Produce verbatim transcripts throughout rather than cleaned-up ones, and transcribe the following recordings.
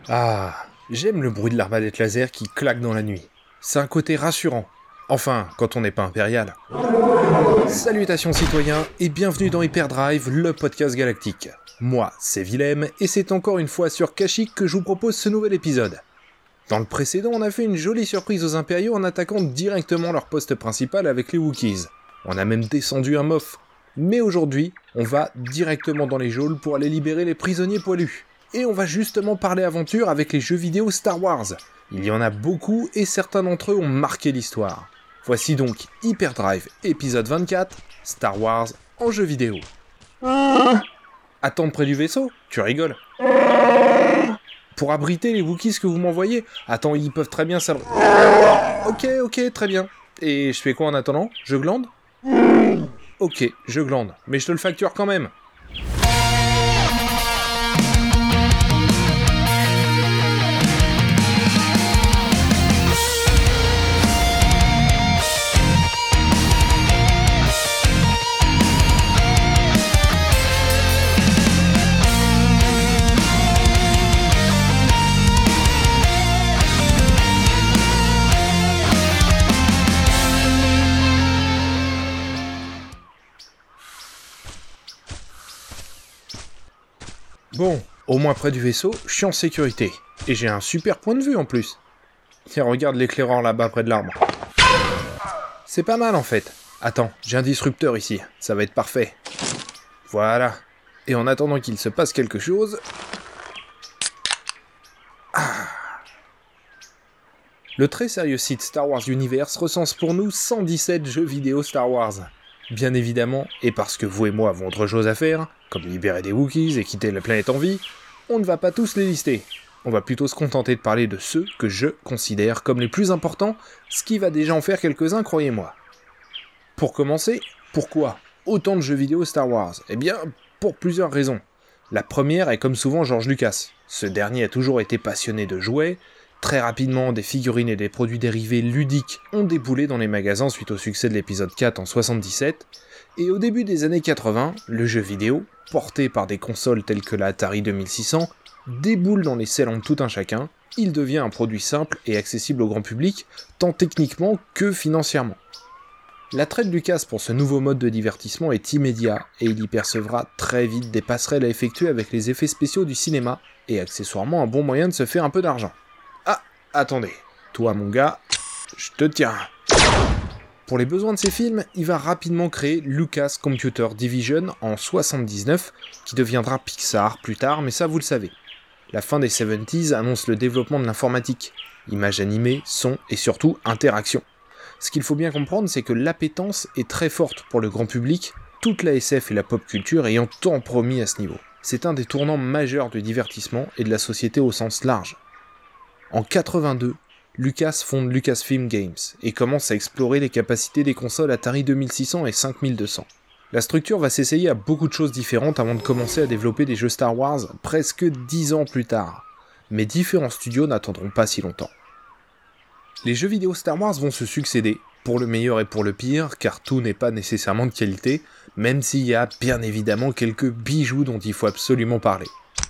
Ah, j'aime le bruit de l'arbalète laser qui claque dans la nuit. C'est un côté rassurant. Enfin, quand on n'est pas impérial. Salutations citoyens et bienvenue dans Hyperdrive, le podcast galactique. Moi, c'est Willem et c'est encore une fois sur Kashyyyk que je vous propose ce nouvel épisode. Dans le précédent, on a fait une jolie surprise aux impériaux en attaquant directement leur poste principal avec les Wookiees. On a même descendu un Moff. Mais aujourd'hui, on va directement dans les geôles pour aller libérer les prisonniers poilus. Et on va justement parler aventure avec les jeux vidéo Star Wars. Il y en a beaucoup et certains d'entre eux ont marqué l'histoire. Voici donc Hyperdrive épisode vingt-quatre, Star Wars en jeu vidéo. Attendre près du vaisseau ? Tu rigoles ? Pour abriter les Wookiees que vous m'envoyez ? Attends, ils peuvent très bien s'abri... Ok, ok, très bien. Et je fais quoi en attendant ? Je glande ? Ok, je glande, mais je te le facture quand même. Bon, au moins près du vaisseau, je suis en sécurité. Et j'ai un super point de vue en plus. Tiens, regarde l'éclaireur là-bas près de l'arbre. C'est pas mal en fait. Attends, j'ai un disrupteur ici, ça va être parfait. Voilà. Et en attendant qu'il se passe quelque chose... Ah. Le très sérieux site Star Wars Universe recense pour nous cent dix-sept jeux vidéo Star Wars. Bien évidemment, et parce que vous et moi avons autre chose à faire, comme libérer des Wookiees et quitter la planète en vie, on ne va pas tous les lister. On va plutôt se contenter de parler de ceux que je considère comme les plus importants, ce qui va déjà en faire quelques-uns, croyez-moi. Pour commencer, pourquoi autant de jeux vidéo Star Wars ? Eh bien, pour plusieurs raisons. La première est comme souvent George Lucas. Ce dernier a toujours été passionné de jouets. Très rapidement, des figurines et des produits dérivés ludiques ont déboulé dans les magasins suite au succès de l'épisode quatre en soixante-dix-sept, et au début des années quatre-vingts, le jeu vidéo, porté par des consoles telles que la Atari deux mille six cents, déboule dans les salons de tout un chacun. Il devient un produit simple et accessible au grand public, tant techniquement que financièrement. L'attrait de Lucas pour ce nouveau mode de divertissement est immédiat, et il y percevra très vite des passerelles à effectuer avec les effets spéciaux du cinéma, et accessoirement un bon moyen de se faire un peu d'argent. Ah, attendez, toi mon gars, je te tiens. Pour les besoins de ses films, il va rapidement créer Lucas Computer Division en soixante-dix-neuf, qui deviendra Pixar plus tard, mais ça vous le savez. La fin des soixante-dix annonce le développement de l'informatique, images animées, son et surtout interaction. Ce qu'il faut bien comprendre, c'est que l'appétence est très forte pour le grand public, toute la S F et la pop culture ayant tant promis à ce niveau. C'est un des tournants majeurs du divertissement et de la société au sens large. En quatre-vingt-deux, Lucas fonde Lucasfilm Games et commence à explorer les capacités des consoles Atari deux mille six cents et cinq mille deux cents. La structure va s'essayer à beaucoup de choses différentes avant de commencer à développer des jeux Star Wars presque dix ans plus tard. Mais différents studios n'attendront pas si longtemps. Les jeux vidéo Star Wars vont se succéder, pour le meilleur et pour le pire, car tout n'est pas nécessairement de qualité, même s'il y a bien évidemment quelques bijoux dont il faut absolument parler.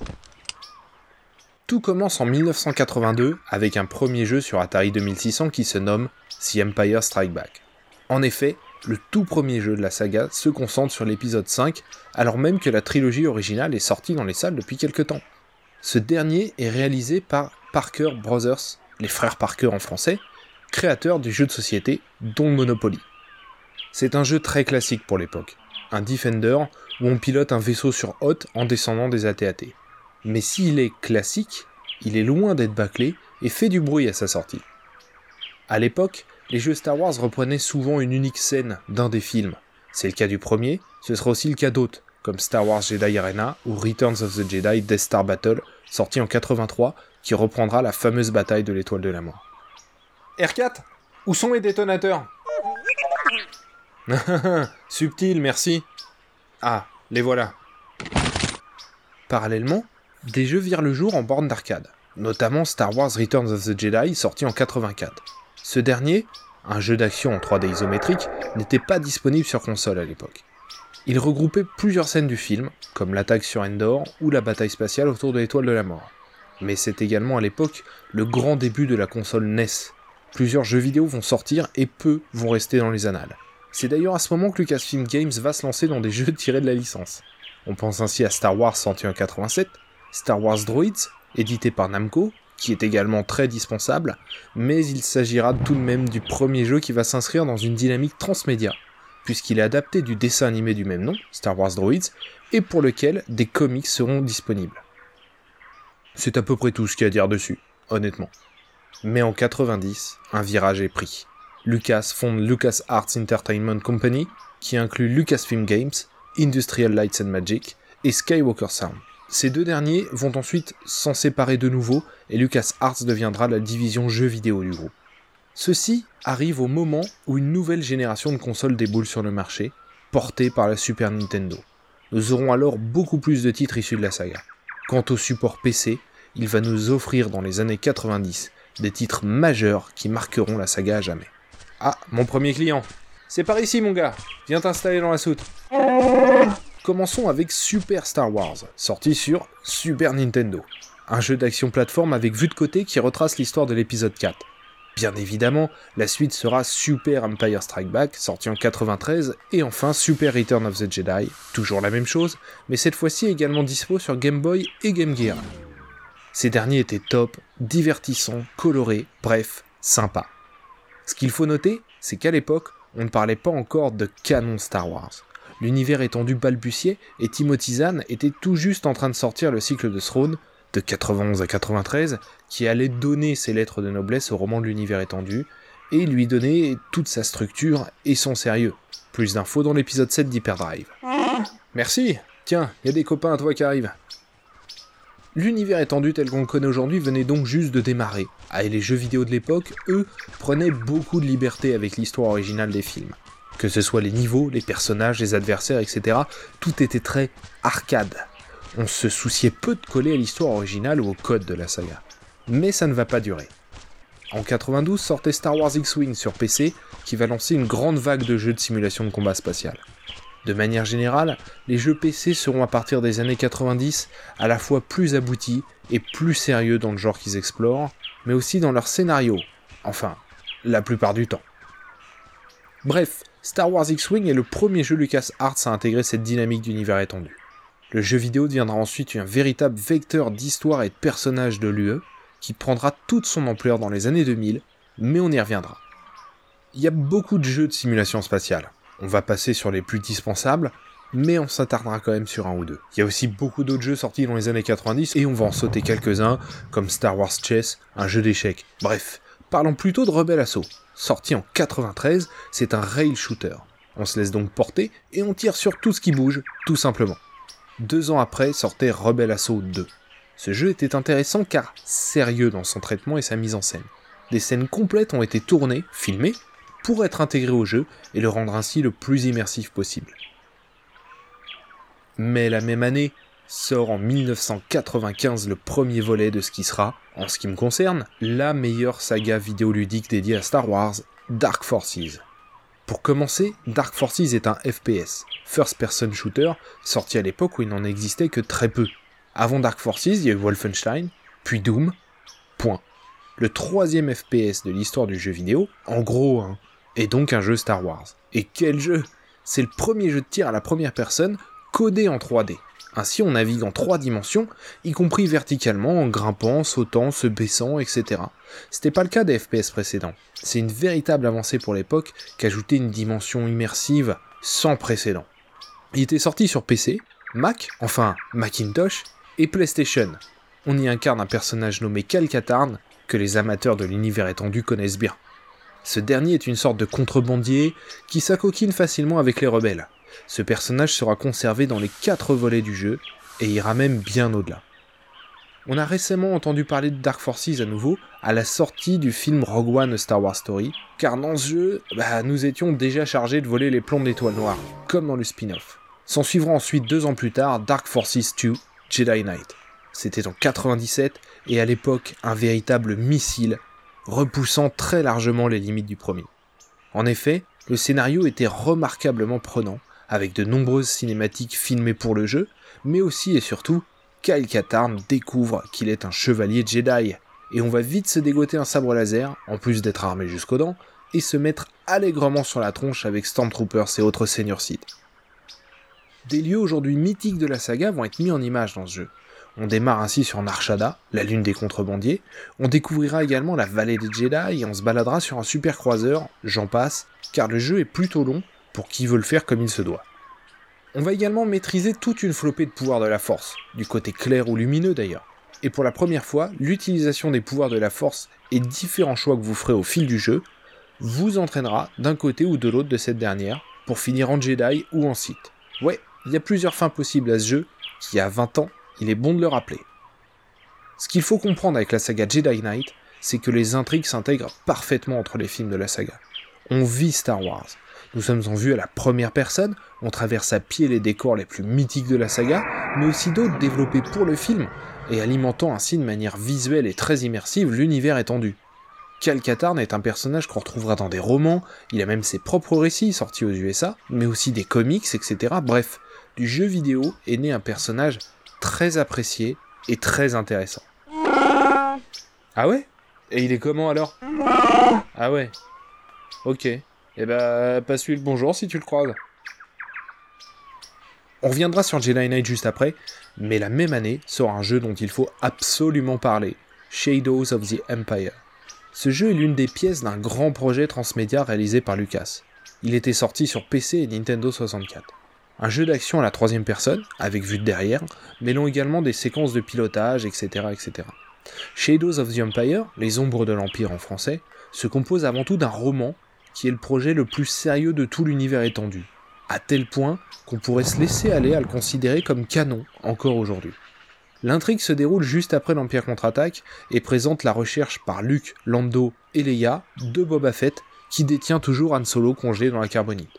Tout commence en dix-neuf cent quatre-vingt-deux avec un premier jeu sur Atari deux mille six cents qui se nomme The Empire Strikes Back. En effet, le tout premier jeu de la saga se concentre sur l'épisode cinq, alors même que la trilogie originale est sortie dans les salles depuis quelque temps. Ce dernier est réalisé par Parker Brothers, les frères Parker en français, créateurs du jeu de société dont Monopoly. C'est un jeu très classique pour l'époque, un Defender où on pilote un vaisseau sur Hoth en descendant des A T A T. Mais s'il est classique, il est loin d'être bâclé et fait du bruit à sa sortie. À l'époque, les jeux Star Wars reprenaient souvent une unique scène d'un des films. C'est le cas du premier, ce sera aussi le cas d'autres, comme Star Wars Jedi Arena ou Returns of the Jedi Death Star Battle, sorti en quatre-vingt-trois, qui reprendra la fameuse bataille de l'étoile de la mort. R quatre, où sont les détonateurs ? Subtil, merci. Ah, les voilà. Parallèlement, des jeux virent le jour en borne d'arcade, notamment Star Wars Returns of the Jedi sorti en quatre-vingt-quatre. Ce dernier, un jeu d'action en trois D isométrique, n'était pas disponible sur console à l'époque. Il regroupait plusieurs scènes du film, comme l'attaque sur Endor ou la bataille spatiale autour de l'étoile de la mort. Mais c'est également à l'époque le grand début de la console N E S. Plusieurs jeux vidéo vont sortir et peu vont rester dans les annales. C'est d'ailleurs à ce moment que Lucasfilm Games va se lancer dans des jeux tirés de la licence. On pense ainsi à Star Wars sorti en quatre-vingt-sept, Star Wars Droids, édité par Namco, qui est également très dispensable, mais il s'agira tout de même du premier jeu qui va s'inscrire dans une dynamique transmédia, puisqu'il est adapté du dessin animé du même nom, Star Wars Droids, et pour lequel des comics seront disponibles. C'est à peu près tout ce qu'il y a à dire dessus, honnêtement. Mais en quatre-vingt-dix, un virage est pris. Lucas fonde LucasArts Entertainment Company, qui inclut Lucasfilm Games, Industrial Lights and Magic et Skywalker Sound. Ces deux derniers vont ensuite s'en séparer de nouveau et LucasArts deviendra la division jeux vidéo du groupe. Ceci arrive au moment où une nouvelle génération de consoles déboule sur le marché, portée par la Super Nintendo. Nous aurons alors beaucoup plus de titres issus de la saga. Quant au support P C, il va nous offrir dans les années quatre-vingt-dix des titres majeurs qui marqueront la saga à jamais. Ah, mon premier client. C'est par ici mon gars, viens t'installer dans la soute. Commençons avec Super Star Wars, sorti sur Super Nintendo. Un jeu d'action plateforme avec vue de côté qui retrace l'histoire de l'épisode quatre. Bien évidemment, la suite sera Super Empire Strike Back, sorti en quatre-vingt-treize, et enfin Super Return of the Jedi, toujours la même chose, mais cette fois-ci également dispo sur Game Boy et Game Gear. Ces derniers étaient top, divertissants, colorés, bref, sympas. Ce qu'il faut noter, c'est qu'à l'époque, on ne parlait pas encore de canon Star Wars. L'univers étendu balbutiait et Timothy Zahn était tout juste en train de sortir le cycle de Throne, de quatre-vingt-onze à quatre-vingt-treize, qui allait donner ses lettres de noblesse au roman de l'univers étendu, et lui donner toute sa structure et son sérieux. Plus d'infos dans l'épisode sept d'Hyperdrive. Merci, tiens, y a des copains à toi qui arrivent. L'univers étendu tel qu'on le connaît aujourd'hui venait donc juste de démarrer, ah, et les jeux vidéo de l'époque, eux, prenaient beaucoup de liberté avec l'histoire originale des films. Que ce soit les niveaux, les personnages, les adversaires, et cetera, tout était très arcade. On se souciait peu de coller à l'histoire originale ou au code de la saga. Mais ça ne va pas durer. En quatre-vingt-douze sortait Star Wars X-Wing sur P C, qui va lancer une grande vague de jeux de simulation de combat spatial. De manière générale, les jeux P C seront à partir des années quatre-vingt-dix à la fois plus aboutis et plus sérieux dans le genre qu'ils explorent, mais aussi dans leur scénario, enfin, la plupart du temps. Bref, Star Wars X-Wing est le premier jeu LucasArts à intégrer cette dynamique d'univers étendu. Le jeu vidéo deviendra ensuite un véritable vecteur d'histoire et de personnages de l'U E, qui prendra toute son ampleur dans les années deux mille, mais on y reviendra. Il y a beaucoup de jeux de simulation spatiale. On va passer sur les plus dispensables, mais on s'attardera quand même sur un ou deux. Il y a aussi beaucoup d'autres jeux sortis dans les années quatre-vingt-dix, et on va en sauter quelques-uns, comme Star Wars Chess, un jeu d'échecs. Bref, parlons plutôt de Rebel Assault. Sorti en quatre-vingt-treize, c'est un rail shooter. On se laisse donc porter, et on tire sur tout ce qui bouge, tout simplement. Deux ans après sortait Rebel Assault deux. Ce jeu était intéressant car sérieux dans son traitement et sa mise en scène. Des scènes complètes ont été tournées, filmées, pour être intégrées au jeu et le rendre ainsi le plus immersif possible. Mais la même année, sort en dix-neuf cent quatre-vingt-quinze le premier volet de ce qui sera, en ce qui me concerne, la meilleure saga vidéoludique dédiée à Star Wars, Dark Forces. Pour commencer, Dark Forces est un F P S, First Person Shooter, sorti à l'époque où il n'en existait que très peu. Avant Dark Forces, il y a eu Wolfenstein, puis Doom, point. Le troisième F P S de l'histoire du jeu vidéo, en gros, hein, est donc un jeu Star Wars. Et quel jeu! C'est le premier jeu de tir à la première personne, codé en trois D. Ainsi on navigue en trois dimensions, y compris verticalement, en grimpant, sautant, se baissant, et cetera. C'était pas le cas des F P S précédents. C'est une véritable avancée pour l'époque qu'ajouter une dimension immersive sans précédent. Il était sorti sur P C, Mac, enfin Macintosh, et PlayStation. On y incarne un personnage nommé Cal Katarn, que les amateurs de l'univers étendu connaissent bien. Ce dernier est une sorte de contrebandier qui s'acoquine facilement avec les rebelles. Ce personnage sera conservé dans les quatre volets du jeu, et ira même bien au-delà. On a récemment entendu parler de Dark Forces à nouveau, à la sortie du film Rogue One A Star Wars Story, car dans ce jeu, bah, nous étions déjà chargés de voler les plombs de l'Étoile Noire, comme dans le spin-off. S'en suivra ensuite deux ans plus tard Dark Forces deux, Jedi Knight. C'était en quatre-vingt-dix-sept, et à l'époque un véritable missile, repoussant très largement les limites du premier. En effet, le scénario était remarquablement prenant, avec de nombreuses cinématiques filmées pour le jeu, mais aussi et surtout Kyle Katarn découvre qu'il est un chevalier Jedi, et on va vite se dégoter un sabre laser, en plus d'être armé jusqu'aux dents, et se mettre allègrement sur la tronche avec Stormtroopers et autres seigneurs Sith. Des lieux aujourd'hui mythiques de la saga vont être mis en image dans ce jeu. On démarre ainsi sur Nar Shaddaa, la lune des contrebandiers, on découvrira également la vallée des Jedi et on se baladera sur un super croiseur, j'en passe, car le jeu est plutôt long pour qui veut le faire comme il se doit. On va également maîtriser toute une flopée de pouvoirs de la Force, du côté clair ou lumineux d'ailleurs. Et pour la première fois, l'utilisation des pouvoirs de la Force et différents choix que vous ferez au fil du jeu vous entraînera d'un côté ou de l'autre de cette dernière, pour finir en Jedi ou en Sith. Ouais, il y a plusieurs fins possibles à ce jeu, qui a vingt ans, il est bon de le rappeler. Ce qu'il faut comprendre avec la saga Jedi Knight, c'est que les intrigues s'intègrent parfaitement entre les films de la saga. On vit Star Wars. Nous sommes en vue à la première personne, on traverse à pied les décors les plus mythiques de la saga, mais aussi d'autres développés pour le film, et alimentant ainsi de manière visuelle et très immersive l'univers étendu. Kyle Katarn est un personnage qu'on retrouvera dans des romans, il a même ses propres récits sortis aux U S A, mais aussi des comics, et cetera. Bref, du jeu vidéo est né un personnage très apprécié et très intéressant. Ah ouais ? Et il est comment alors ? Ah ouais. Ok. Eh bah, passe-lui le bonjour si tu le croises. On reviendra sur Jedi Knight juste après, mais la même année sort un jeu dont il faut absolument parler, Shadows of the Empire. Ce jeu est l'une des pièces d'un grand projet transmédia réalisé par Lucas. Il était sorti sur P C et Nintendo soixante-quatre. Un jeu d'action à la troisième personne, avec vue de derrière, mêlant également des séquences de pilotage, et cetera, et cetera. Shadows of the Empire, Les Ombres de l'Empire en français, se compose avant tout d'un roman qui est le projet le plus sérieux de tout l'univers étendu, à tel point qu'on pourrait se laisser aller à le considérer comme canon encore aujourd'hui. L'intrigue se déroule juste après l'Empire contre-attaque et présente la recherche par Luke, Lando et Leia de Boba Fett qui détient toujours Han Solo congelé dans la carbonite.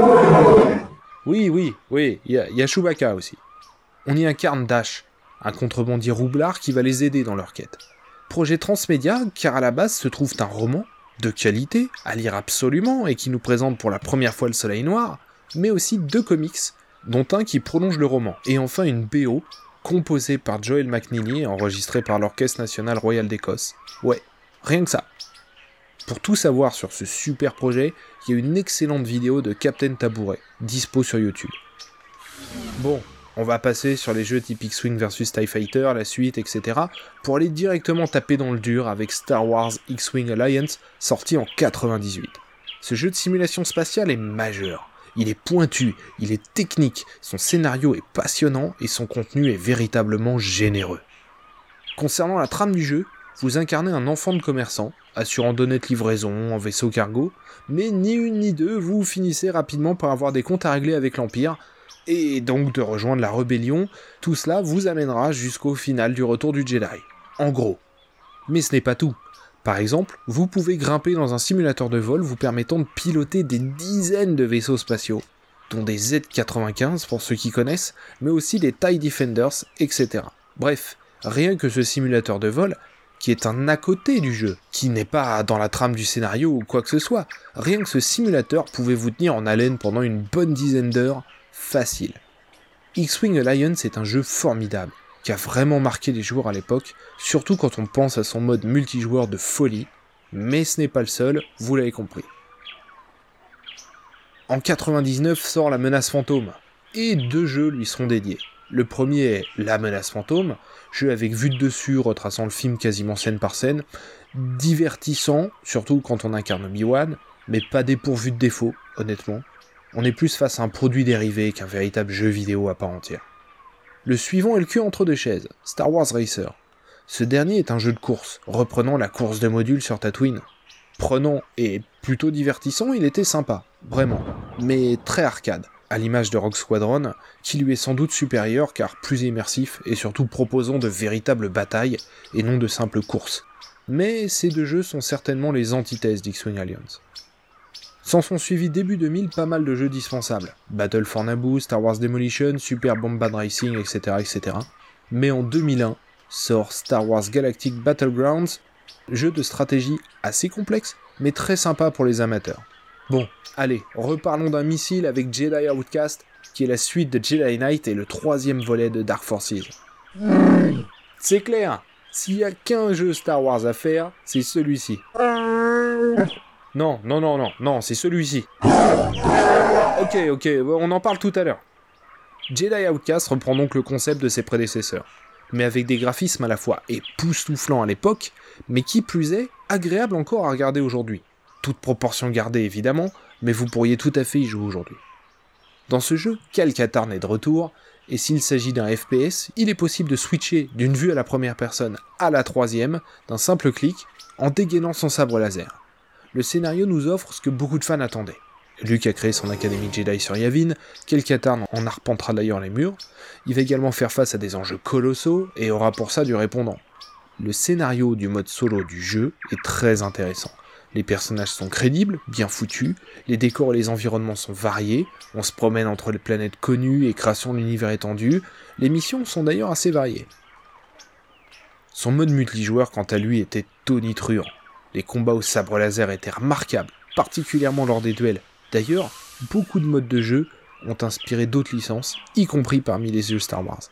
Oui, oui, oui, il y, y a Chewbacca aussi. On y incarne Dash, un contrebandier roublard qui va les aider dans leur quête. Projet transmédia car à la base se trouve un roman de qualité, à lire absolument et qui nous présente pour la première fois le Soleil Noir, mais aussi deux comics, dont un qui prolonge le roman, et enfin une B O composée par Joel McNeely et enregistrée par l'Orchestre National Royal d'Écosse. Ouais, rien que ça. Pour tout savoir sur ce super projet, il y a une excellente vidéo de Captain Tabouret, dispo sur YouTube. Bon, on va passer sur les jeux type X-Wing versus TIE Fighter, la suite, et cetera, pour aller directement taper dans le dur avec Star Wars X-Wing Alliance, sorti en quatre-vingt-dix-huit. Ce jeu de simulation spatiale est majeur. Il est pointu, il est technique, son scénario est passionnant et son contenu est véritablement généreux. Concernant la trame du jeu, vous incarnez un enfant de commerçant, assurant d'honnêtes livraisons en vaisseau cargo, mais ni une ni deux, vous finissez rapidement par avoir des comptes à régler avec l'Empire, et donc de rejoindre la rébellion, tout cela vous amènera jusqu'au final du retour du Jedi. En gros. Mais ce n'est pas tout. Par exemple, vous pouvez grimper dans un simulateur de vol vous permettant de piloter des dizaines de vaisseaux spatiaux, dont des Z quatre-vingt-quinze pour ceux qui connaissent, mais aussi des TIE Defenders, et cetera. Bref, rien que ce simulateur de vol, qui est un à côté du jeu, qui n'est pas dans la trame du scénario ou quoi que ce soit, rien que ce simulateur pouvait vous tenir en haleine pendant une bonne dizaine d'heures, facile. X-Wing Alliance est un jeu formidable, qui a vraiment marqué les joueurs à l'époque, surtout quand on pense à son mode multijoueur de folie, mais ce n'est pas le seul, vous l'avez compris. En quatre-vingt-dix-neuf sort La Menace Fantôme, et deux jeux lui seront dédiés. Le premier est La Menace Fantôme, jeu avec vue de dessus retraçant le film quasiment scène par scène, divertissant, surtout quand on incarne Obi-Wan, mais pas dépourvu de défauts, honnêtement. On est plus face à un produit dérivé qu'un véritable jeu vidéo à part entière. Le suivant est le cul entre deux chaises, Star Wars Racer. Ce dernier est un jeu de course, reprenant la course de modules sur Tatooine. Prenant et plutôt divertissant, il était sympa, vraiment, mais très arcade, à l'image de Rogue Squadron, qui lui est sans doute supérieur car plus immersif et surtout proposant de véritables batailles et non de simples courses. Mais ces deux jeux sont certainement les antithèses d'X-Wing Alliance. S'en sont suivis début deux mille pas mal de jeux dispensables, Battle for Naboo, Star Wars Demolition, Super Bombard Racing, et cetera, et cetera. Mais en deux mille un sort Star Wars Galactic Battlegrounds, jeu de stratégie assez complexe, mais très sympa pour les amateurs. Bon, allez, reparlons d'un missile avec Jedi Outcast, qui est la suite de Jedi Knight et le troisième volet de Dark Forces. C'est clair, s'il y a qu'un jeu Star Wars à faire, c'est celui-ci. Non, non, non, non, non, c'est celui-ci. Ok, ok, on en parle tout à l'heure. Jedi Outcast reprend donc le concept de ses prédécesseurs, mais avec des graphismes à la fois époustouflants à l'époque, mais qui plus est, agréables encore à regarder aujourd'hui. Toute proportion gardée évidemment, mais vous pourriez tout à fait y jouer aujourd'hui. Dans ce jeu, Cal Katarn est de retour, et s'il s'agit d'un F P S, il est possible de switcher d'une vue à la première personne à la troisième, d'un simple clic, en dégainant son sabre laser. Le scénario nous offre ce que beaucoup de fans attendaient. Luke a créé son académie Jedi sur Yavin, Cal Katarn en arpentera d'ailleurs les murs, il va également faire face à des enjeux colossaux, et aura pour ça du répondant. Le scénario du mode solo du jeu est très intéressant. Les personnages sont crédibles, bien foutus, les décors et les environnements sont variés, on se promène entre les planètes connues et création de l'univers étendu, les missions sont d'ailleurs assez variées. Son mode multijoueur quant à lui était tonitruant. Les combats au sabre laser étaient remarquables, particulièrement lors des duels. D'ailleurs, beaucoup de modes de jeu ont inspiré d'autres licences, y compris parmi les jeux Star Wars.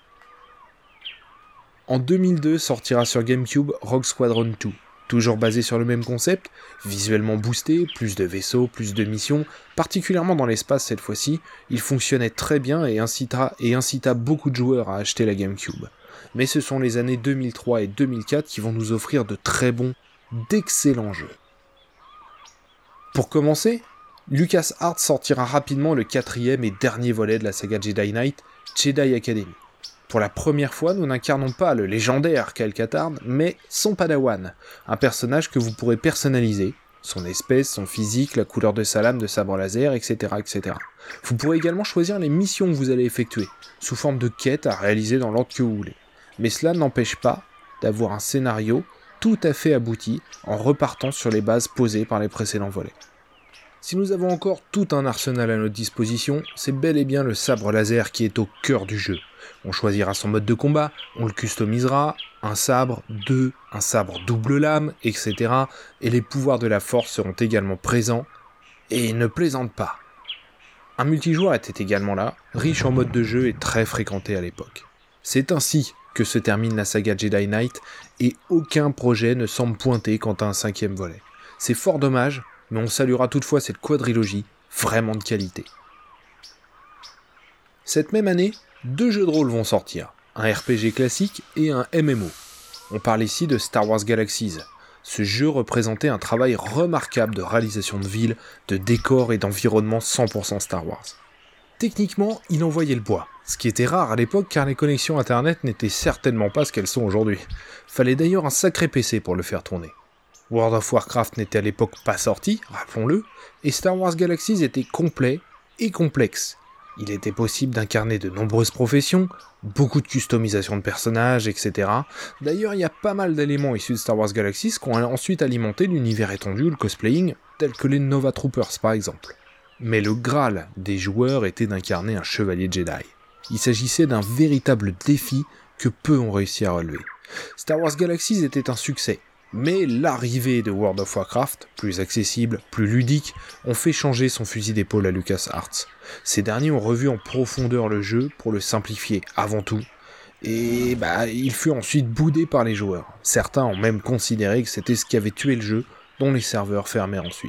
En deux mille deux sortira sur GameCube Rogue Squadron deux, toujours basé sur le même concept, visuellement boosté, plus de vaisseaux, plus de missions, particulièrement dans l'espace cette fois-ci, il fonctionnait très bien et incita, et incita beaucoup de joueurs à acheter la GameCube. Mais ce sont les années deux mille trois et deux mille quatre qui vont nous offrir de très bons, d'excellents jeux. Pour commencer, LucasArts sortira rapidement le quatrième et dernier volet de la saga Jedi Knight, Jedi Academy. Pour la première fois, nous n'incarnons pas le légendaire Cal Katarn, mais son padawan, un personnage que vous pourrez personnaliser, son espèce, son physique, la couleur de sa lame de sabre laser, et cetera, et cetera. Vous pourrez également choisir les missions que vous allez effectuer, sous forme de quêtes à réaliser dans l'ordre que vous voulez. Mais cela n'empêche pas d'avoir un scénario tout à fait abouti en repartant sur les bases posées par les précédents volets. Si nous avons encore tout un arsenal à notre disposition, c'est bel et bien le sabre laser qui est au cœur du jeu. On choisira son mode de combat, on le customisera, un sabre, deux, un sabre double lame, et cetera. Et les pouvoirs de la force seront également présents, et ne plaisantent pas. Un multijoueur était également là, riche en mode de jeu et très fréquenté à l'époque. C'est ainsi que se termine la saga Jedi Knight, et aucun projet ne semble pointer quant à un cinquième volet. C'est fort dommage, mais on saluera toutefois cette quadrilogie, vraiment de qualité. Cette même année, deux jeux de rôle vont sortir, un R P G classique et un M M O. On parle ici de Star Wars Galaxies. Ce jeu représentait un travail remarquable de réalisation de villes, de décors et d'environnements cent pour cent Star Wars. Techniquement, il envoyait le bois, ce qui était rare à l'époque car les connexions internet n'étaient certainement pas ce qu'elles sont aujourd'hui. Fallait d'ailleurs un sacré P C pour le faire tourner. World of Warcraft n'était à l'époque pas sorti, rappelons-le, et Star Wars Galaxies était complet et complexe. Il était possible d'incarner de nombreuses professions, beaucoup de customisation de personnages, et cetera. D'ailleurs, il y a pas mal d'éléments issus de Star Wars Galaxies qui ont ensuite alimenté l'univers étendu ou le cosplaying, tels que les Nova Troopers par exemple. Mais le Graal des joueurs était d'incarner un chevalier Jedi. Il s'agissait d'un véritable défi que peu ont réussi à relever. Star Wars Galaxies était un succès, mais l'arrivée de World of Warcraft, plus accessible, plus ludique, ont fait changer son fusil d'épaule à LucasArts. Ces derniers ont revu en profondeur le jeu pour le simplifier avant tout, et bah, il fut ensuite boudé par les joueurs. Certains ont même considéré que c'était ce qui avait tué le jeu, dont les serveurs fermèrent ensuite.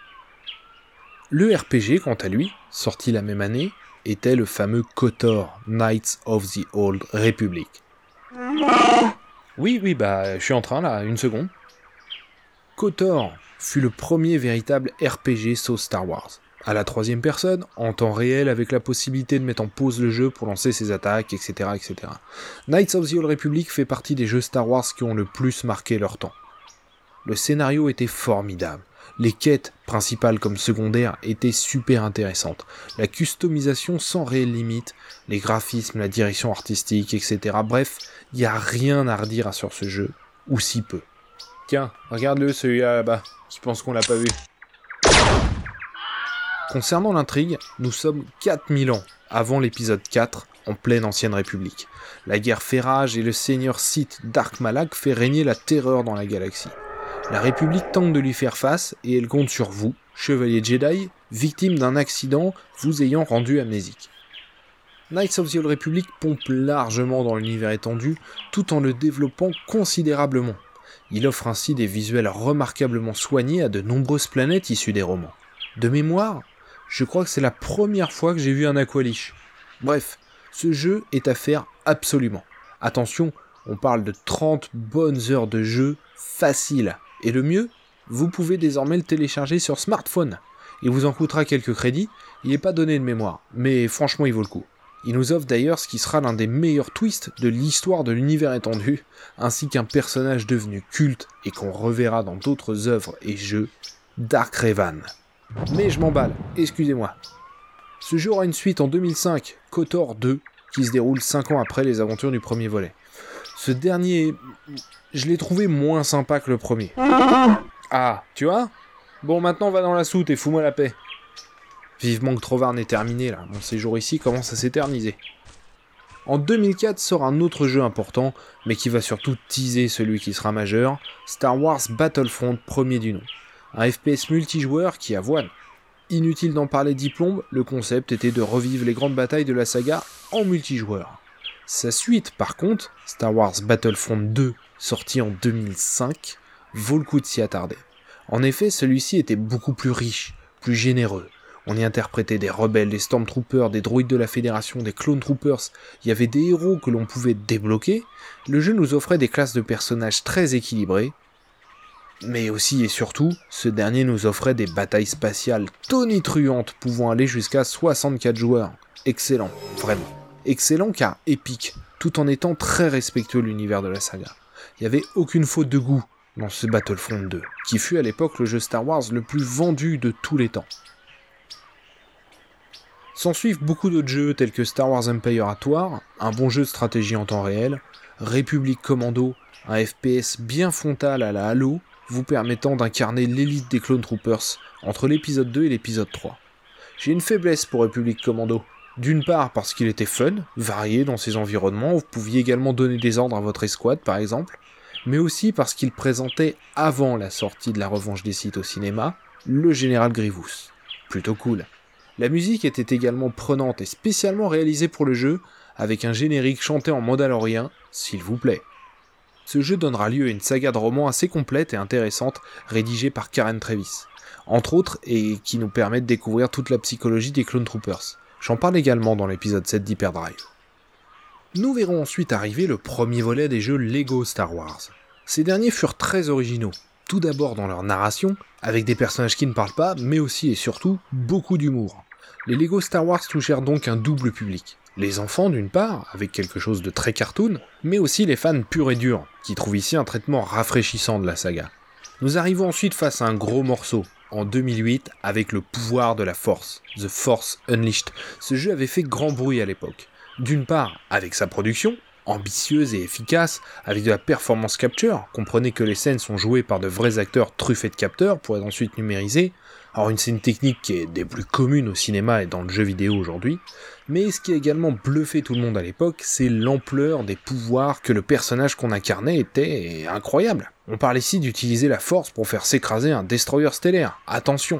Le R P G, quant à lui, sorti la même année, était le fameux KOTOR, Knights of the Old Republic. Oui, oui, bah, je suis en train, là, une seconde. KOTOR fut le premier véritable R P G sauce Star Wars. À la troisième personne, en temps réel, avec la possibilité de mettre en pause le jeu pour lancer ses attaques, et cetera, et cetera. Knights of the Old Republic fait partie des jeux Star Wars qui ont le plus marqué leur temps. Le scénario était formidable. Les quêtes, principales comme secondaires, étaient super intéressantes. La customisation sans réelle limite, les graphismes, la direction artistique, et cetera. Bref, il n'y a rien à redire sur ce jeu, ou si peu. Tiens, regarde-le celui-là là-bas, qui pense qu'on l'a pas vu. Concernant l'intrigue, nous sommes quatre mille ans avant l'épisode quatre, en pleine Ancienne République. La guerre fait rage et le seigneur Sith Dark Malak fait régner la terreur dans la galaxie. La République tente de lui faire face et elle compte sur vous, chevalier Jedi, victime d'un accident vous ayant rendu amnésique. Knights of the Old Republic pompe largement dans l'univers étendu, tout en le développant considérablement. Il offre ainsi des visuels remarquablement soignés à de nombreuses planètes issues des romans. De mémoire, je crois que c'est la première fois que j'ai vu un Aqualish. Bref, ce jeu est à faire absolument. Attention, on parle de trente bonnes heures de jeu facile. Et le mieux, vous pouvez désormais le télécharger sur smartphone. Il vous en coûtera quelques crédits, il n'est pas donné de mémoire, mais franchement il vaut le coup. Il nous offre d'ailleurs ce qui sera l'un des meilleurs twists de l'histoire de l'univers étendu, ainsi qu'un personnage devenu culte et qu'on reverra dans d'autres œuvres et jeux, Dark Revan. Mais je m'emballe, excusez-moi. Ce jeu aura une suite en deux mille cinq, KOTOR deux, qui se déroule cinq ans après les aventures du premier volet. Ce dernier, je l'ai trouvé moins sympa que le premier. Ah, tu vois ? Bon, maintenant va dans la soute et fous-moi la paix. Vivement que Trovarne est terminé là, mon séjour ici commence à s'éterniser. En deux mille quatre sort un autre jeu important, mais qui va surtout teaser celui qui sera majeur, Star Wars Battlefront premier du nom. Un F P S multijoueur qui avoine. Inutile d'en parler diplôme, le concept était de revivre les grandes batailles de la saga en multijoueur. Sa suite par contre, Star Wars Battlefront deux, sorti en deux mille cinq, vaut le coup de s'y attarder. En effet, celui-ci était beaucoup plus riche, plus généreux. On y interprétait des rebelles, des stormtroopers, des droïdes de la Fédération, des clone troopers, il y avait des héros que l'on pouvait débloquer, le jeu nous offrait des classes de personnages très équilibrées, mais aussi et surtout, ce dernier nous offrait des batailles spatiales tonitruantes pouvant aller jusqu'à soixante-quatre joueurs. Excellent, vraiment. Excellent car épique, tout en étant très respectueux de l'univers de la saga. Il n'y avait aucune faute de goût dans ce Battlefront deux, qui fut à l'époque le jeu Star Wars le plus vendu de tous les temps. S'ensuivent beaucoup d'autres jeux tels que Star Wars Empire at War, un bon jeu de stratégie en temps réel, Republic Commando, un F P S bien frontal à la Halo, vous permettant d'incarner l'élite des Clone Troopers entre l'épisode deux et l'épisode trois. J'ai une faiblesse pour Republic Commando. D'une part parce qu'il était fun, varié dans ses environnements, vous pouviez également donner des ordres à votre escouade par exemple, mais aussi parce qu'il présentait, avant la sortie de la Revanche des Sith au cinéma, le Général Grievous. Plutôt cool. La musique était également prenante et spécialement réalisée pour le jeu, avec un générique chanté en mandalorien, s'il vous plaît. Ce jeu donnera lieu à une saga de romans assez complète et intéressante, rédigée par Karen Traviss, entre autres, et qui nous permet de découvrir toute la psychologie des Clone Troopers. J'en parle également dans l'épisode sept d'Hyperdrive. Nous verrons ensuite arriver le premier volet des jeux Lego Star Wars. Ces derniers furent très originaux, tout d'abord dans leur narration, avec des personnages qui ne parlent pas, mais aussi et surtout beaucoup d'humour. Les Lego Star Wars touchèrent donc un double public. Les enfants d'une part, avec quelque chose de très cartoon, mais aussi les fans purs et durs, qui trouvent ici un traitement rafraîchissant de la saga. Nous arrivons ensuite face à un gros morceau, en deux mille huit, avec le pouvoir de la Force, The Force Unleashed. Ce jeu avait fait grand bruit à l'époque. D'une part, avec sa production, ambitieuse et efficace, avec de la performance capture, comprenez que les scènes sont jouées par de vrais acteurs truffés de capteurs pour être ensuite numérisés, alors une scène technique qui est des plus communes au cinéma et dans le jeu vidéo aujourd'hui, mais ce qui a également bluffé tout le monde à l'époque, c'est l'ampleur des pouvoirs que le personnage qu'on incarnait était incroyable. On parle ici d'utiliser la force pour faire s'écraser un destroyer stellaire, attention.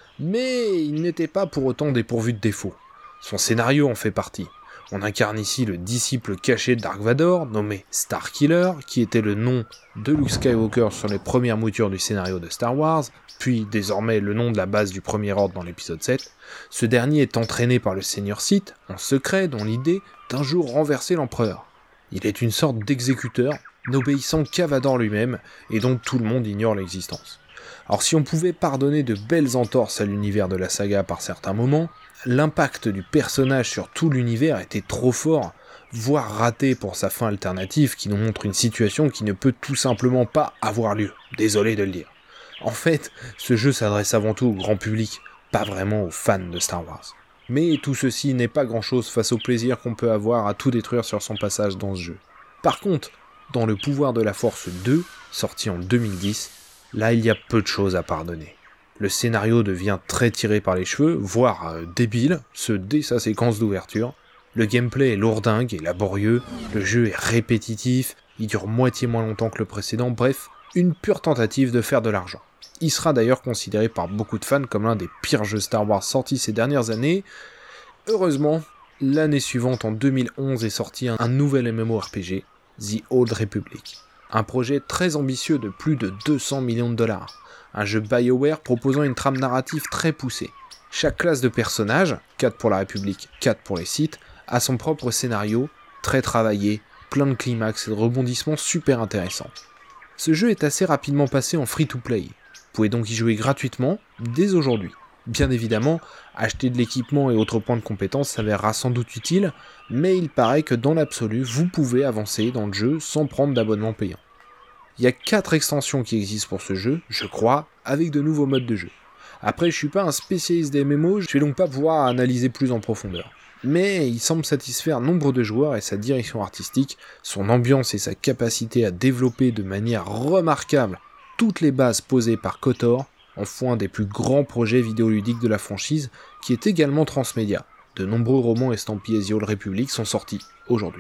Mais il n'était pas pour autant dépourvu de défauts. Son scénario en fait partie. On incarne ici le disciple caché de Dark Vador, nommé Starkiller, qui était le nom de Luke Skywalker sur les premières moutures du scénario de Star Wars, puis désormais le nom de la base du Premier Ordre dans l'épisode sept. Ce dernier est entraîné par le Seigneur Sith, en secret, dans l'idée d'un jour renverser l'Empereur. Il est une sorte d'exécuteur, n'obéissant qu'à Vador lui-même, et dont tout le monde ignore l'existence. Alors si on pouvait pardonner de belles entorses à l'univers de la saga par certains moments, l'impact du personnage sur tout l'univers était trop fort, voire raté pour sa fin alternative qui nous montre une situation qui ne peut tout simplement pas avoir lieu. Désolé de le dire. En fait, ce jeu s'adresse avant tout au grand public, pas vraiment aux fans de Star Wars. Mais tout ceci n'est pas grand-chose face au plaisir qu'on peut avoir à tout détruire sur son passage dans ce jeu. Par contre, dans le pouvoir de la Force deux, sorti en deux mille dix, là il y a peu de choses à pardonner. Le scénario devient très tiré par les cheveux, voire euh, débile, ce dès sa séquence d'ouverture. Le gameplay est lourdingue et laborieux, le jeu est répétitif, il dure moitié moins longtemps que le précédent, bref, une pure tentative de faire de l'argent. Il sera d'ailleurs considéré par beaucoup de fans comme l'un des pires jeux Star Wars sortis ces dernières années. Heureusement, l'année suivante, en deux mille onze, est sorti un nouvel MMORPG, The Old Republic. Un projet très ambitieux de plus de deux cents millions de dollars. Un jeu BioWare proposant une trame narrative très poussée. Chaque classe de personnages, quatre pour la République, quatre pour les Sith, a son propre scénario, très travaillé, plein de climax et de rebondissements super intéressants. Ce jeu est assez rapidement passé en free-to-play. Vous pouvez donc y jouer gratuitement dès aujourd'hui. Bien évidemment, acheter de l'équipement et autres points de compétence s'avérera sans doute utile, mais il paraît que dans l'absolu, vous pouvez avancer dans le jeu sans prendre d'abonnement payant. Il y a quatre extensions qui existent pour ce jeu, je crois, avec de nouveaux modes de jeu. Après, je suis pas un spécialiste des M M O, je vais donc pas pouvoir analyser plus en profondeur. Mais il semble satisfaire nombre de joueurs et sa direction artistique, son ambiance et sa capacité à développer de manière remarquable toutes les bases posées par KOTOR en font un des plus grands projets vidéoludiques de la franchise, qui est également transmédia. De nombreux romans estampillés The Old Republic sont sortis aujourd'hui.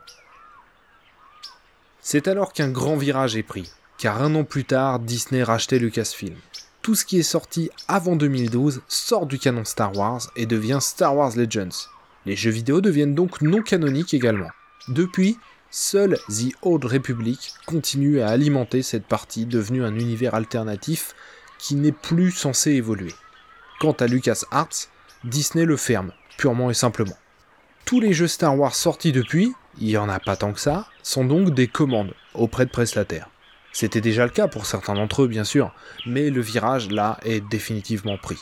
C'est alors qu'un grand virage est pris, car un an plus tard, Disney rachetait Lucasfilm. Tout ce qui est sorti avant deux mille douze sort du canon Star Wars et devient Star Wars Legends. Les jeux vidéo deviennent donc non canoniques également. Depuis, seul The Old Republic continue à alimenter cette partie devenue un univers alternatif qui n'est plus censé évoluer. Quant à LucasArts, Disney le ferme, purement et simplement. Tous les jeux Star Wars sortis depuis, il y en a pas tant que ça, sont donc des commandes auprès de prestataires. C'était déjà le cas pour certains d'entre eux bien sûr, mais le virage là est définitivement pris.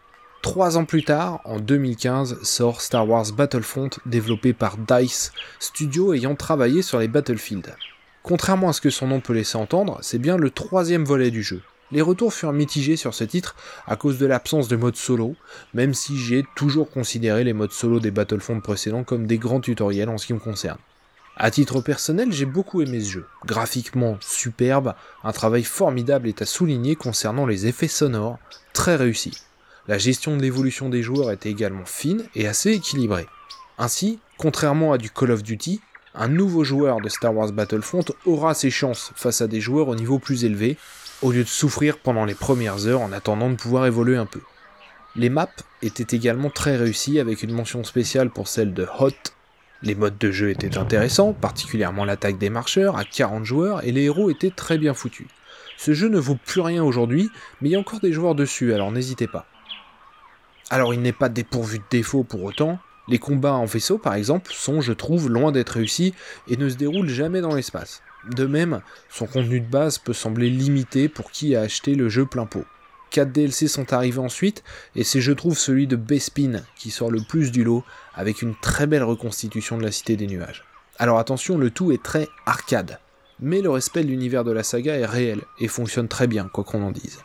Trois ans plus tard, en deux mille quinze, sort Star Wars Battlefront, développé par DICE, studio ayant travaillé sur les Battlefield. Contrairement à ce que son nom peut laisser entendre, c'est bien le troisième volet du jeu. Les retours furent mitigés sur ce titre à cause de l'absence de mode solo, même si j'ai toujours considéré les modes solo des Battlefront précédents comme des grands tutoriels en ce qui me concerne. À titre personnel, j'ai beaucoup aimé ce jeu. Graphiquement superbe, un travail formidable est à souligner concernant les effets sonores, très réussis. La gestion de l'évolution des joueurs était également fine et assez équilibrée. Ainsi, contrairement à du Call of Duty, un nouveau joueur de Star Wars Battlefront aura ses chances face à des joueurs au niveau plus élevé, au lieu de souffrir pendant les premières heures en attendant de pouvoir évoluer un peu. Les maps étaient également très réussies avec une mention spéciale pour celle de Hot. Les modes de jeu étaient intéressants, particulièrement l'attaque des marcheurs à quarante joueurs, et les héros étaient très bien foutus. Ce jeu ne vaut plus rien aujourd'hui, mais il y a encore des joueurs dessus, alors n'hésitez pas. Alors il n'est pas dépourvu de défauts pour autant, les combats en vaisseau par exemple sont, je trouve, loin d'être réussis et ne se déroulent jamais dans l'espace. De même, son contenu de base peut sembler limité pour qui a acheté le jeu plein pot. quatre D L C sont arrivés ensuite, et c'est je trouve celui de Bespin qui sort le plus du lot, avec une très belle reconstitution de la Cité des Nuages. Alors attention, le tout est très arcade, mais le respect de l'univers de la saga est réel, et fonctionne très bien, quoi qu'on en dise.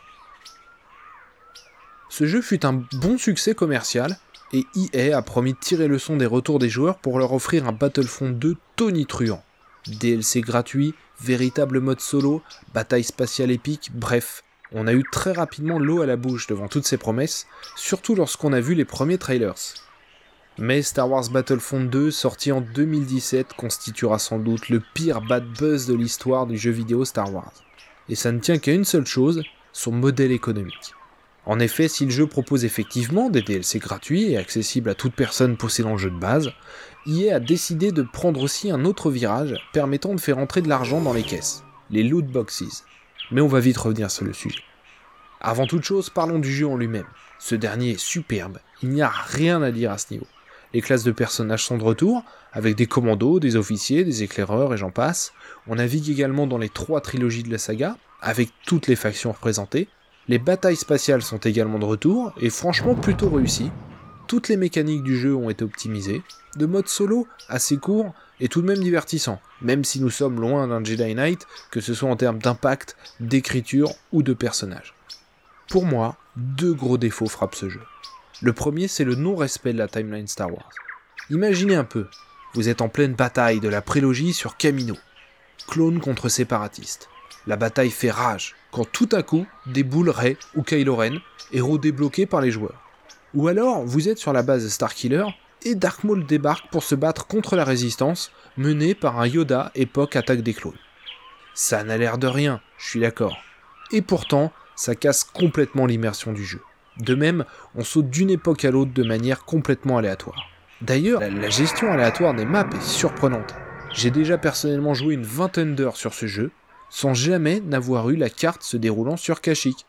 Ce jeu fut un bon succès commercial, et E A a promis de tirer le son des retours des joueurs pour leur offrir un Battlefront deux tonitruant. D L C gratuit, véritable mode solo, bataille spatiale épique, bref, on a eu très rapidement l'eau à la bouche devant toutes ces promesses, surtout lorsqu'on a vu les premiers trailers. Mais Star Wars Battlefront deux, sorti en deux mille dix-sept, constituera sans doute le pire bad buzz de l'histoire du jeu vidéo Star Wars. Et ça ne tient qu'à une seule chose, son modèle économique. En effet, si le jeu propose effectivement des D L C gratuits et accessibles à toute personne possédant le jeu de base, E A a décidé de prendre aussi un autre virage permettant de faire entrer de l'argent dans les caisses, les loot boxes. Mais on va vite revenir sur le sujet. Avant toute chose, parlons du jeu en lui-même. Ce dernier est superbe, il n'y a rien à dire à ce niveau. Les classes de personnages sont de retour, avec des commandos, des officiers, des éclaireurs et j'en passe. On navigue également dans les trois trilogies de la saga, avec toutes les factions représentées. Les batailles spatiales sont également de retour, et franchement plutôt réussies. Toutes les mécaniques du jeu ont été optimisées, de mode solo assez court et tout de même divertissant, même si nous sommes loin d'un Jedi Knight, que ce soit en termes d'impact, d'écriture ou de personnages. Pour moi, deux gros défauts frappent ce jeu. Le premier, c'est le non-respect de la timeline Star Wars. Imaginez un peu, vous êtes en pleine bataille de la prélogie sur Kamino, clone contre séparatistes. La bataille fait rage, quand tout à coup déboule Rey ou Kylo Ren, héros débloqués par les joueurs. Ou alors, vous êtes sur la base de Starkiller, et Dark Maul débarque pour se battre contre la résistance, menée par un Yoda époque attaque des clones. Ça n'a l'air de rien, je suis d'accord. Et pourtant, ça casse complètement l'immersion du jeu. De même, on saute d'une époque à l'autre de manière complètement aléatoire. D'ailleurs, la, la gestion aléatoire des maps est surprenante. J'ai déjà personnellement joué une vingtaine d'heures sur ce jeu, sans jamais n'avoir eu la carte se déroulant sur Kashyyyk.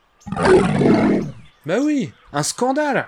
Bah oui, un scandale!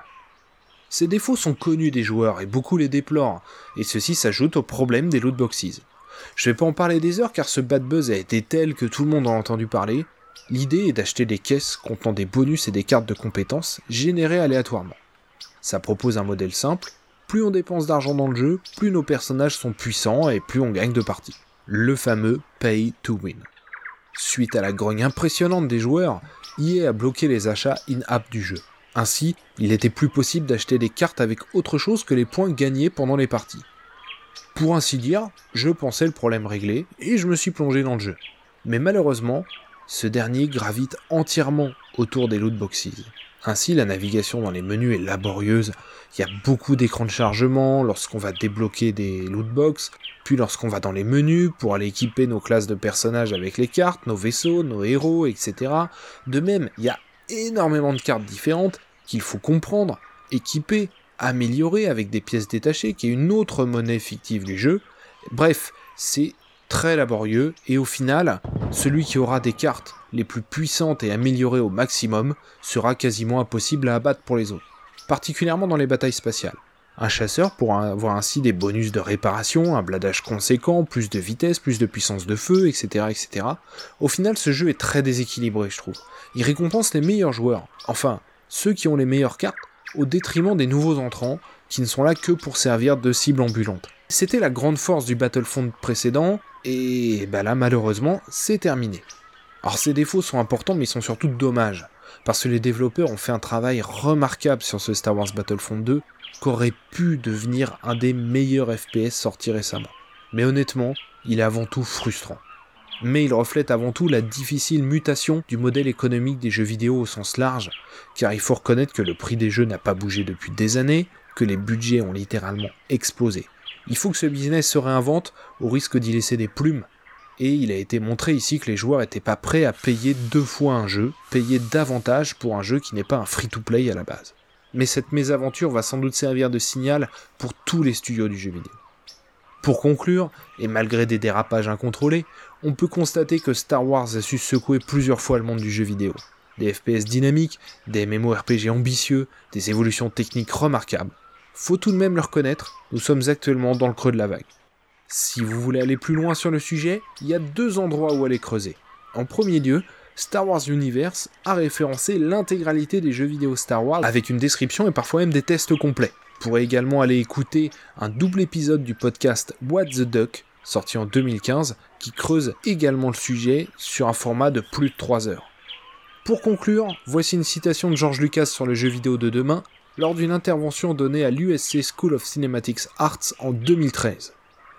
Ces défauts sont connus des joueurs et beaucoup les déplorent, et ceci s'ajoute au problème des lootboxes. Je vais pas en parler des heures car ce bad buzz a été tel que tout le monde en a entendu parler. L'idée est d'acheter des caisses contenant des bonus et des cartes de compétences générées aléatoirement. Ça propose un modèle simple, plus on dépense d'argent dans le jeu, plus nos personnages sont puissants et plus on gagne de parties. Le fameux Pay to Win. Suite à la grogne impressionnante des joueurs, E A a bloqué les achats in-app du jeu. Ainsi, il était plus possible d'acheter des cartes avec autre chose que les points gagnés pendant les parties. Pour ainsi dire, je pensais le problème réglé et je me suis plongé dans le jeu. Mais malheureusement, ce dernier gravite entièrement autour des lootboxes. Ainsi, la navigation dans les menus est laborieuse, il y a beaucoup d'écrans de chargement lorsqu'on va débloquer des lootbox, puis lorsqu'on va dans les menus pour aller équiper nos classes de personnages avec les cartes, nos vaisseaux, nos héros, et cetera. De même, il y a énormément de cartes différentes qu'il faut comprendre, équiper, améliorer avec des pièces détachées, qui est une autre monnaie fictive du jeu. Bref, c'est très laborieux, et au final, celui qui aura des cartes les plus puissantes et améliorées au maximum sera quasiment impossible à abattre pour les autres, particulièrement dans les batailles spatiales. Un chasseur pourra avoir ainsi des bonus de réparation, un bladage conséquent, plus de vitesse, plus de puissance de feu, et cetera, et cetera. Au final, ce jeu est très déséquilibré, je trouve. Il récompense les meilleurs joueurs, enfin, ceux qui ont les meilleures cartes, au détriment des nouveaux entrants, qui ne sont là que pour servir de cible ambulante. C'était la grande force du Battlefront précédent, et bah là, malheureusement, c'est terminé. Alors ces défauts sont importants, mais ils sont surtout dommages, parce que les développeurs ont fait un travail remarquable sur ce Star Wars Battlefront deux, qu'aurait pu devenir un des meilleurs F P S sortis récemment. Mais honnêtement, il est avant tout frustrant. Mais il reflète avant tout la difficile mutation du modèle économique des jeux vidéo au sens large, car il faut reconnaître que le prix des jeux n'a pas bougé depuis des années, que les budgets ont littéralement explosé. Il faut que ce business se réinvente au risque d'y laisser des plumes, et il a été montré ici que les joueurs n'étaient pas prêts à payer deux fois un jeu, payer davantage pour un jeu qui n'est pas un free-to-play à la base. Mais cette mésaventure va sans doute servir de signal pour tous les studios du jeu vidéo. Pour conclure, et malgré des dérapages incontrôlés, on peut constater que Star Wars a su secouer plusieurs fois le monde du jeu vidéo. Des F P S dynamiques, des MMORPG ambitieux, des évolutions techniques remarquables. Faut tout de même le reconnaître, nous sommes actuellement dans le creux de la vague. Si vous voulez aller plus loin sur le sujet, il y a deux endroits où aller creuser. En premier lieu, Star Wars Universe a référencé l'intégralité des jeux vidéo Star Wars avec une description et parfois même des tests complets. Vous pourrez également aller écouter un double épisode du podcast What the Duck, sorti en deux mille quinze, qui creuse également le sujet sur un format de plus de trois heures. Pour conclure, voici une citation de George Lucas sur le jeu vidéo de demain, lors d'une intervention donnée à l'U S C School of Cinematics Arts en deux mille treize.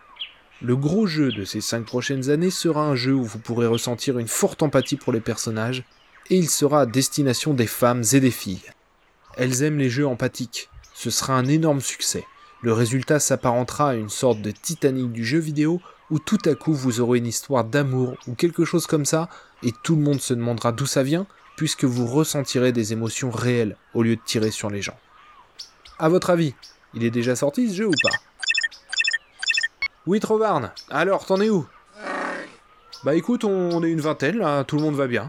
Le gros jeu de ces cinq prochaines années sera un jeu où vous pourrez ressentir une forte empathie pour les personnages, et il sera à destination des femmes et des filles. Elles aiment les jeux empathiques, ce sera un énorme succès. Le résultat s'apparentera à une sorte de Titanic du jeu vidéo, où tout à coup vous aurez une histoire d'amour ou quelque chose comme ça, et tout le monde se demandera d'où ça vient, puisque vous ressentirez des émotions réelles au lieu de tirer sur les gens. À votre avis, il est déjà sorti ce jeu ou pas ? Oui, Trovarne, alors t'en es où ? Bah écoute, on est une vingtaine là, tout le monde va bien.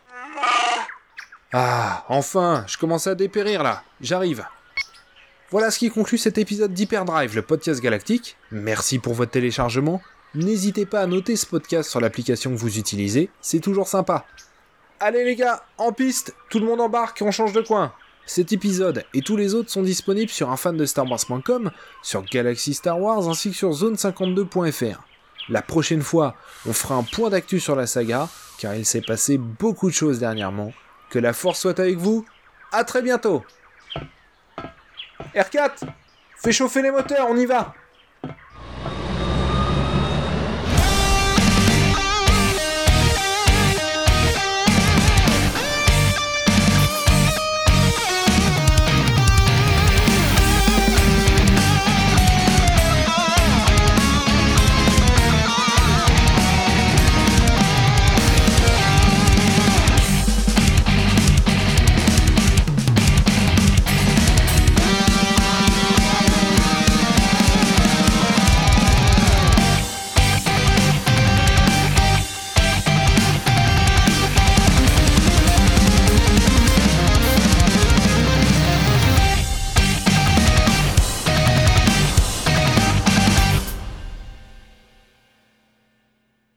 Ah, enfin, je commence à dépérir là, j'arrive. Voilà ce qui conclut cet épisode d'Hyperdrive, le podcast galactique. Merci pour votre téléchargement. N'hésitez pas à noter ce podcast sur l'application que vous utilisez, c'est toujours sympa. Allez les gars, en piste, tout le monde embarque, on change de coin. Cet épisode et tous les autres sont disponibles sur un fan de Star Wars point com, sur Galaxy Star Wars ainsi que sur zone cinquante-deux point f r. La prochaine fois, on fera un point d'actu sur la saga, car il s'est passé beaucoup de choses dernièrement. Que la force soit avec vous, à très bientôt. R quatre, fais chauffer les moteurs, on y va.